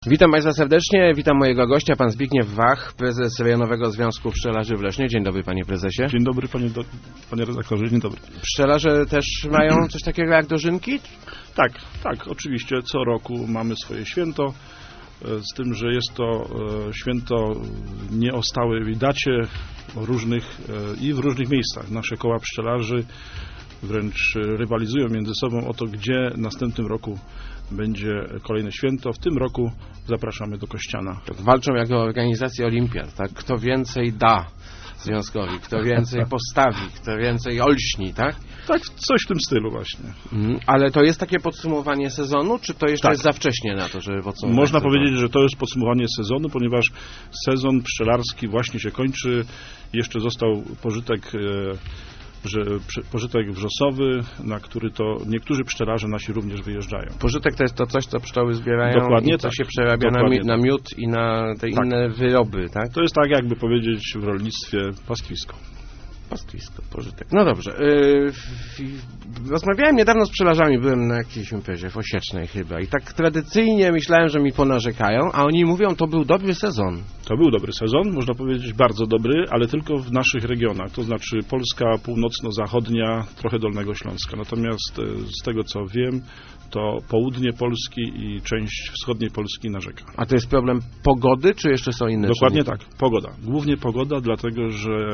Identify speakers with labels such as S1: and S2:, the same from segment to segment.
S1: Witam Państwa serdecznie, witam mojego gościa, pan Zbigniew Wach, prezes Rejonowego Związku Pszczelarzy w Lesznie. Dzień dobry, panie prezesie.
S2: Dzień dobry, panie redaktorze, dzień dobry.
S1: Pszczelarze też mają coś takiego jak dożynki?
S2: Tak, oczywiście co roku mamy swoje święto, z tym, że jest to święto nie o stałej dacie, i w różnych miejscach. Nasze koła pszczelarzy wręcz rywalizują między sobą o to, gdzie w następnym roku będzie kolejne święto. W tym roku zapraszamy do Kościana.
S1: Walczą jako organizacje olimpiad, tak? Kto więcej da związkowi, kto więcej postawi, kto więcej olśni, tak?
S2: Tak, coś w tym stylu właśnie.
S1: Ale to jest takie podsumowanie sezonu, czy to jeszcze jest za wcześnie na to, żeby podsumować?
S2: Można powiedzieć, że to jest podsumowanie sezonu, ponieważ sezon pszczelarski właśnie się kończy. Jeszcze został pożytek wrzosowy, na który to niektórzy pszczelarze nasi również wyjeżdżają.
S1: Pożytek to jest to coś, co pszczoły zbierają.
S2: Dokładnie
S1: i co
S2: tak.
S1: się przerabia na miód i na te inne wyroby, tak?
S2: To jest tak, jakby powiedzieć w rolnictwie pastwisko.
S1: Pastwisko, pożytek. No dobrze. Rozmawiałem niedawno z pszczelarzami, byłem na jakiejś imprezie w Osiecznej chyba i tak tradycyjnie myślałem, że mi ponarzekają, a oni mówią, to był dobry sezon.
S2: To był dobry sezon, można powiedzieć bardzo dobry, ale tylko w naszych regionach, to znaczy Polska północno-zachodnia, trochę Dolnego Śląska. Natomiast z tego co wiem, to południe Polski i część wschodniej Polski narzeka.
S1: A to jest problem pogody, czy jeszcze są inne
S2: Dokładnie
S1: czynniki?
S2: tak, pogoda. Głównie pogoda, dlatego że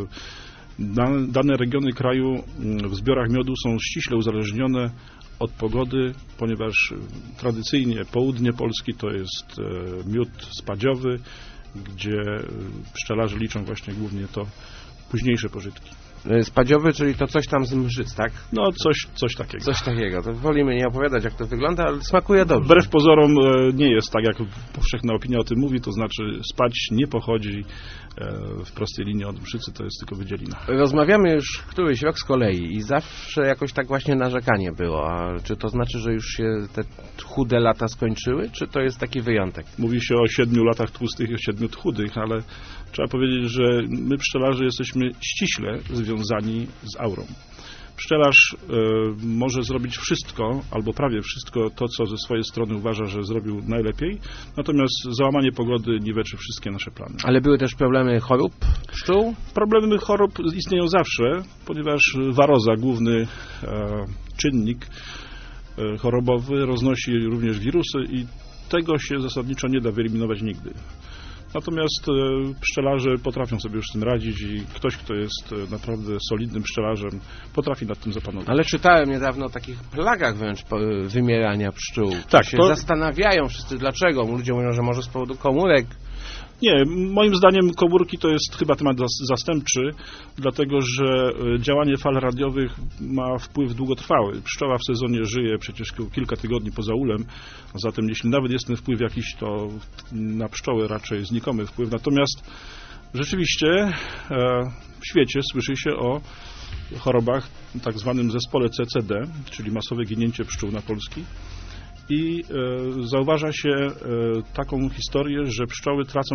S2: dane regiony kraju w zbiorach miodu są ściśle uzależnione od pogody, ponieważ tradycyjnie południe Polski to jest miód spadziowy, gdzie pszczelarze liczą właśnie głównie to późniejsze pożytki.
S1: Spadziowy, czyli to coś tam z mrzyc, tak?
S2: No coś takiego.
S1: Coś takiego. To wolimy nie opowiadać, jak to wygląda, ale smakuje dobrze.
S2: Wbrew pozorom nie jest tak, jak powszechna opinia o tym mówi, to znaczy spać nie pochodzi w prostej linii od mszycy, to jest tylko wydzielina.
S1: Rozmawiamy już któryś rok z kolei i zawsze jakoś tak właśnie narzekanie było. A czy to znaczy, że już się te chude lata skończyły, czy to jest taki wyjątek?
S2: Mówi się o 7 latach tłustych i 7 chudych, ale trzeba powiedzieć, że my pszczelarze jesteśmy ściśle związani z aurą. Pszczelarz może zrobić wszystko, albo prawie wszystko, to co ze swojej strony uważa, że zrobił najlepiej, natomiast załamanie pogody niweczy wszystkie nasze plany.
S1: Ale były też problemy chorób pszczół?
S2: Problemy chorób istnieją zawsze, ponieważ waroza, główny czynnik chorobowy, roznosi również wirusy i tego się zasadniczo nie da wyeliminować nigdy. Natomiast pszczelarze potrafią sobie już z tym radzić i ktoś, kto jest naprawdę solidnym pszczelarzem, potrafi nad tym zapanować.
S1: Ale czytałem niedawno o takich plagach wręcz wymierania pszczół.
S2: Tak,
S1: się zastanawiają wszyscy dlaczego. Ludzie mówią, że może z powodu komórek.
S2: Nie, moim zdaniem komórki to jest chyba temat zastępczy, dlatego że działanie fal radiowych ma wpływ długotrwały. Pszczoła w sezonie żyje przecież kilka tygodni poza ulem, a zatem jeśli nawet jest ten wpływ jakiś, to na pszczoły raczej znikomy wpływ. Natomiast rzeczywiście w świecie słyszy się o chorobach, tak zwanym zespole CCD, czyli masowe ginięcie pszczół na Polski. I zauważa się taką historię, że pszczoły tracą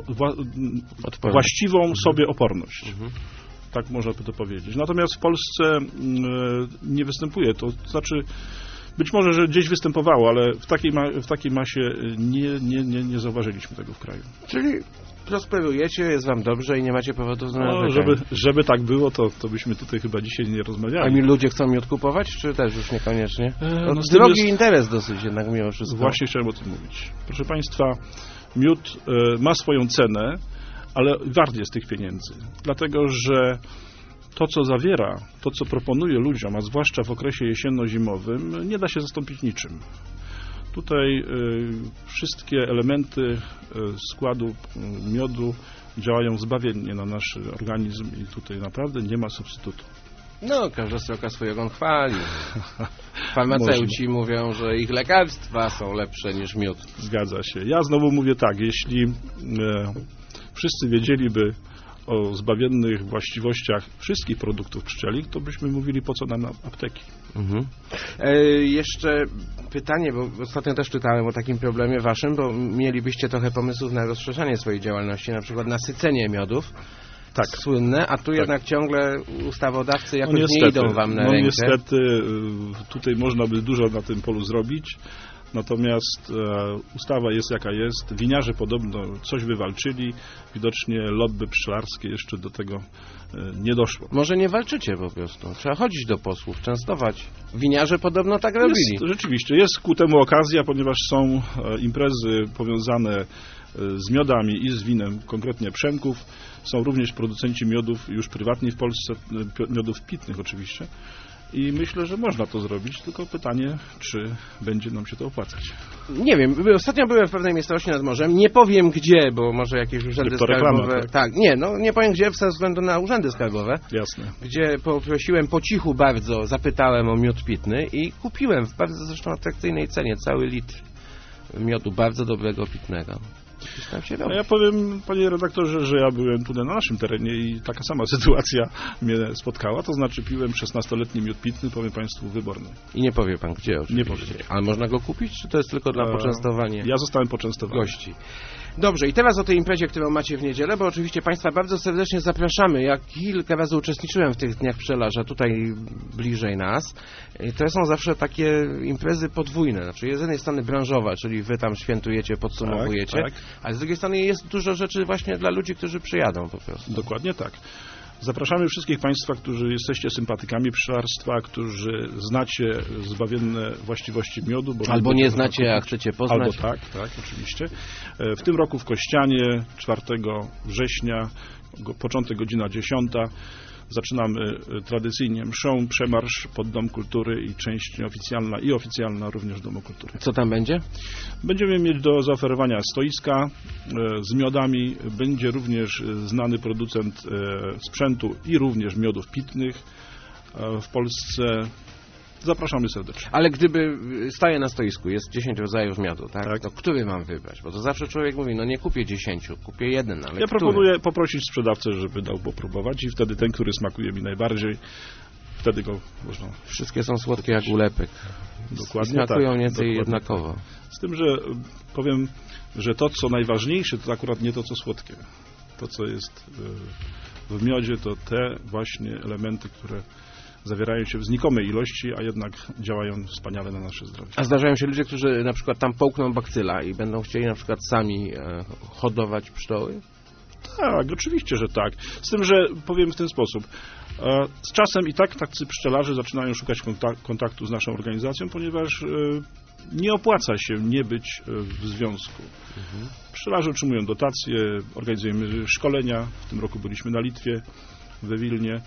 S2: właściwą sobie oporność. Tak można by to powiedzieć. Natomiast w Polsce nie występuje to. Znaczy, być może, że gdzieś występowało, ale w takiej masie nie zauważyliśmy tego w kraju.
S1: Czyli prosperujecie, jest wam dobrze i nie macie powodu do narzekania.
S2: Żeby tak było, to byśmy tutaj chyba dzisiaj nie rozmawiali.
S1: A mi ludzie chcą miód kupować, czy też już niekoniecznie? Drogi interes dosyć jednak mimo wszystko.
S2: Właśnie chciałem o tym mówić. Proszę Państwa, miód ma swoją cenę, ale wart jest tych pieniędzy. Dlatego, że to, co zawiera, to, co proponuje ludziom, a zwłaszcza w okresie jesienno-zimowym, nie da się zastąpić niczym. Tutaj wszystkie elementy składu miodu działają zbawiennie na nasz organizm i tutaj naprawdę nie ma substytutu.
S1: No, każda sroka swój ogon chwali. Farmaceuci mówią, że ich lekarstwa są lepsze niż miód.
S2: Zgadza się. Ja znowu mówię tak, jeśli wszyscy wiedzieliby o zbawiennych właściwościach wszystkich produktów pszczelich, to byśmy mówili, po co nam apteki.
S1: Jeszcze pytanie, bo ostatnio też czytałem o takim problemie waszym, bo mielibyście trochę pomysłów na rozszerzanie swojej działalności, na przykład nasycenie miodów. Tak. Słynne, a tu jednak ciągle ustawodawcy jakoś nie idą wam na rękę.
S2: Niestety, tutaj można by dużo na tym polu zrobić, Natomiast ustawa jest jaka jest. Winiarze podobno coś wywalczyli. Widocznie lobby pszczelarskie jeszcze do tego nie doszło.
S1: Może nie walczycie po prostu. Trzeba chodzić do posłów, częstować. Winiarze podobno tak robili.
S2: Rzeczywiście, jest ku temu okazja, ponieważ są imprezy powiązane z miodami i z winem, konkretnie Przemków. Są również producenci miodów już prywatni w Polsce, miodów pitnych oczywiście. I myślę, że można to zrobić, tylko pytanie, czy będzie nam się to opłacać.
S1: Nie wiem, ostatnio byłem w pewnej miejscowości nad morzem, nie powiem gdzie, bo może jakieś urzędy skarbowe... Tak, nie powiem gdzie, ze względu na urzędy skarbowe.
S2: Jasne.
S1: Gdzie poprosiłem po cichu bardzo, zapytałem o miód pitny i kupiłem w bardzo zresztą atrakcyjnej cenie cały litr miodu bardzo dobrego pitnego.
S2: No ja powiem, panie redaktorze, że ja byłem tutaj na naszym terenie i taka sama sytuacja mnie spotkała, to znaczy piłem 16-letni miód pitny, powiem państwu, wyborny.
S1: I nie powie pan gdzie oczywiście.
S2: Nie powiem.
S1: Ale można go kupić, czy to jest tylko dla poczęstowania
S2: Ja zostałem poczęstowany.
S1: Gości. Dobrze, i teraz o tej imprezie, którą macie w niedzielę, bo oczywiście państwa bardzo serdecznie zapraszamy. Ja kilka razy uczestniczyłem w tych dniach pszczelarza, tutaj bliżej nas. I to są zawsze takie imprezy podwójne, znaczy z jednej strony branżowa, czyli wy tam świętujecie, podsumowujecie,
S2: tak.
S1: ale z drugiej strony jest dużo rzeczy właśnie dla ludzi, którzy przyjadą po prostu.
S2: Dokładnie tak. Zapraszamy wszystkich państwa, którzy jesteście sympatykami pszczelarstwa, którzy znacie zbawienne właściwości miodu. Bo
S1: albo nie znacie, a chcecie poznać.
S2: Albo tak, oczywiście. W tym roku w Kościanie 4 września, początek godzina 10. Zaczynamy tradycyjnie mszą, przemarsz pod Dom Kultury i część nieoficjalna i oficjalna również Domu Kultury.
S1: Co tam będzie?
S2: Będziemy mieć do zaoferowania stoiska z miodami. Będzie również znany producent sprzętu i również miodów pitnych w Polsce. Zapraszamy serdecznie.
S1: Ale gdyby staje na stoisku, jest 10 rodzajów miodu, tak? To który mam wybrać? Bo to zawsze człowiek mówi, no nie kupię 10, kupię jeden, ale
S2: ja proponuję poprosić sprzedawcę, żeby dał popróbować i wtedy ten, który smakuje mi najbardziej, wtedy go można...
S1: Wszystkie są słodkie jak ulepek.
S2: Dokładnie
S1: smakują
S2: tak.
S1: nieco jednakowo.
S2: Z tym, że powiem, że to, co najważniejsze, to akurat nie to, co słodkie. To, co jest w miodzie, to te właśnie elementy, które zawierają się w znikomej ilości, a jednak działają wspaniale na nasze zdrowie.
S1: A zdarzają się ludzie, którzy na przykład tam połkną bakcyla i będą chcieli na przykład sami hodować pszczoły?
S2: Tak, oczywiście, że tak. Z tym, że powiem w ten sposób. Z czasem i tak tacy pszczelarze zaczynają szukać kontaktu z naszą organizacją, ponieważ nie opłaca się nie być w związku. Pszczelarze otrzymują dotacje, organizujemy szkolenia. W tym roku byliśmy na Litwie, we Wilnie.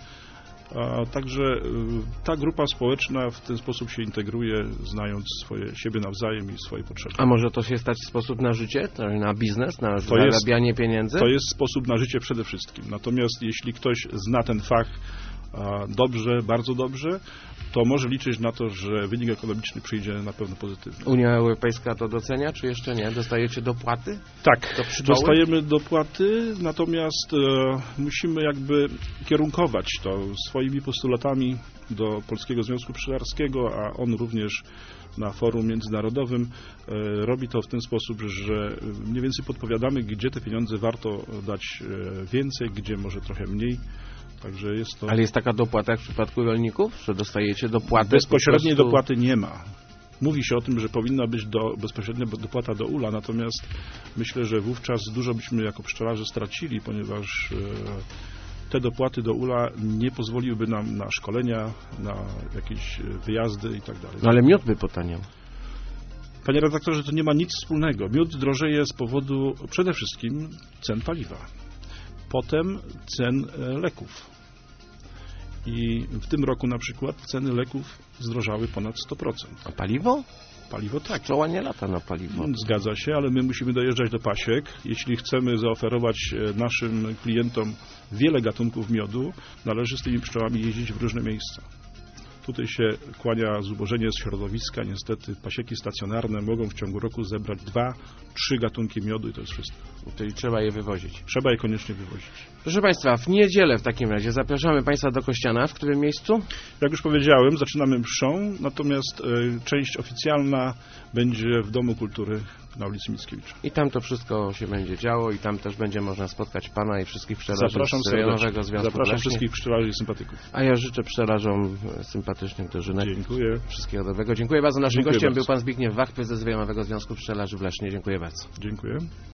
S2: Także ta grupa społeczna w ten sposób się integruje, znając siebie nawzajem i swoje potrzeby.
S1: A może to się stać w sposób na życie, na biznes, na zarabianie pieniędzy?
S2: To jest sposób na życie przede wszystkim. Natomiast jeśli ktoś zna ten fach dobrze, bardzo dobrze, to może liczyć na to, że wynik ekonomiczny przyjdzie na pewno pozytywny.
S1: Unia Europejska to docenia, czy jeszcze nie? Dostajecie dopłaty?
S2: Tak, dostajemy dopłaty, natomiast musimy jakby kierunkować to swoimi postulatami do Polskiego Związku Pszczelarskiego, a on również na forum międzynarodowym robi to w ten sposób, że mniej więcej podpowiadamy, gdzie te pieniądze warto dać więcej, gdzie może trochę mniej. Także jest to...
S1: Ale jest taka dopłata jak w przypadku rolników, że dostajecie dopłatę?
S2: Bezpośredniej dopłaty nie ma. Mówi się o tym, że powinna być bezpośrednia dopłata do ula, natomiast myślę, że wówczas dużo byśmy jako pszczelarze stracili, ponieważ te dopłaty do ula nie pozwoliłyby nam na szkolenia, na jakieś wyjazdy i tak dalej.
S1: No ale miód by potaniał.
S2: Panie redaktorze, to nie ma nic wspólnego. Miód drożeje z powodu przede wszystkim cen paliwa. Potem cen leków. I w tym roku na przykład ceny leków zdrożały ponad 100%.
S1: A paliwo?
S2: Paliwo tak.
S1: Pszczoła nie lata na paliwo.
S2: Zgadza się, ale my musimy dojeżdżać do pasiek. Jeśli chcemy zaoferować naszym klientom wiele gatunków miodu, należy z tymi pszczołami jeździć w różne miejsca. Tutaj się kłania zubożenie z środowiska. Niestety pasieki stacjonarne mogą w ciągu roku zebrać 2-3 gatunki miodu i to jest wszystko.
S1: Czyli trzeba je wywozić.
S2: Trzeba je koniecznie wywozić.
S1: Proszę Państwa, w niedzielę w takim razie zapraszamy Państwa do Kościana. W którym miejscu?
S2: Jak już powiedziałem, zaczynamy mszą, natomiast część oficjalna będzie w Domu Kultury na ulicy Mickiewicza.
S1: I tam to wszystko się będzie działo i tam też będzie można spotkać pana i wszystkich pszczelarzy
S2: Zapraszam
S1: z Rejonowego Związku
S2: Zapraszam
S1: Leśnych.
S2: wszystkich pszczelarzy i sympatyków.
S1: A ja życzę pszczelarzom sympatycznych dożynek.
S2: Dziękuję.
S1: Wszystkiego dobrego. Dziękuję bardzo. Naszym
S2: Dziękuję
S1: gościem
S2: bardzo.
S1: był pan Zbigniew Wachwy ze Rejonowego Związku Pszczelarzy w Lesznie. Dziękuję bardzo.
S2: Dziękuję.